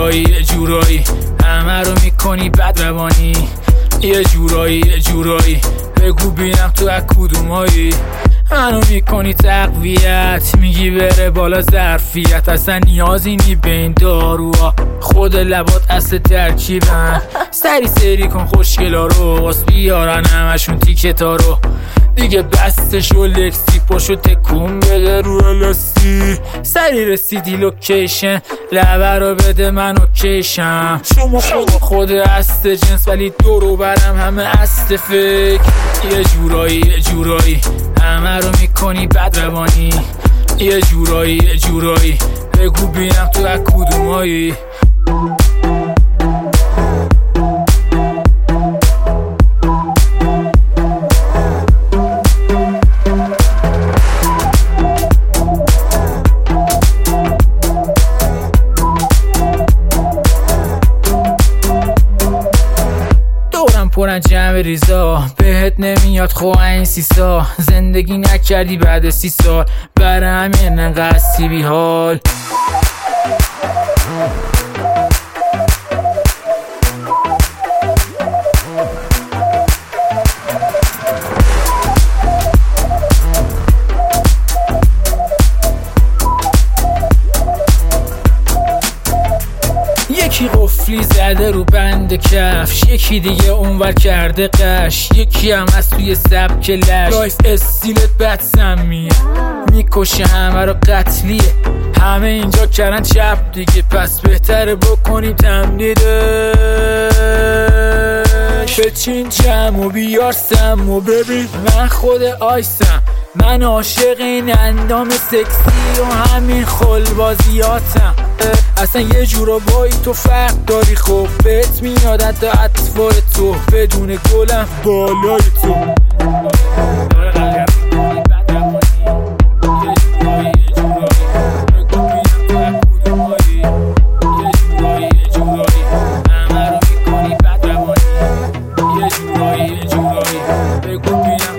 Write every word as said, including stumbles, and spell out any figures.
جورایی یه جورایی همه رو میکنی بد روانی، یه جورایی یه جورایی بگو بینم تو از کدومایی. منو میکنی تقویت، میگی بره بالا ظرفیت، اصلا نیازی نی به این داروها، خود لبات اصل ترکیبن. سری سری کن خوشگلا رو، واس بیارن همشون تیکتا رو، دیگه بستش و لکسی پاشو تکون بده رو الاستی. سری رسیدی لوکیشن، لبه رو بده من اوکیشم. شما خود خود است جنس ولی دورو برم همه است فکر. یه جورایی یه جورایی همه رو میکنی بد روانی، یه جورایی یه جورایی بگو بینم تو از کدومایی. پرن جمع ریزا بهت نمیاد خو این سیسا، زندگی نکردی بعد سی سال برای همین انقدر بی حال. یکی قفلی زده رو بند کفش، یکی دیگه اونور کرده قش، یکی هم از توی سبک لش. لایف استیلت بد سمیه، میکشه همه رو قتلیه، همه اینجا کردن چپ دیگه، پس بهتره بکنیم تمدیده. بچین جمع و بیار سم و ببین من خود آیسم، من عاشق این اندام سکسی و همین خلبازیاتم. اصلا یه جورا بایی تو فرق داری، خب بهت میاد حتی اطوار تو بدون گلم بالای تو. یه جورایی یه جورایی همه رو میکنی بد روانی، یه جورایی یه جورایی بگو بینم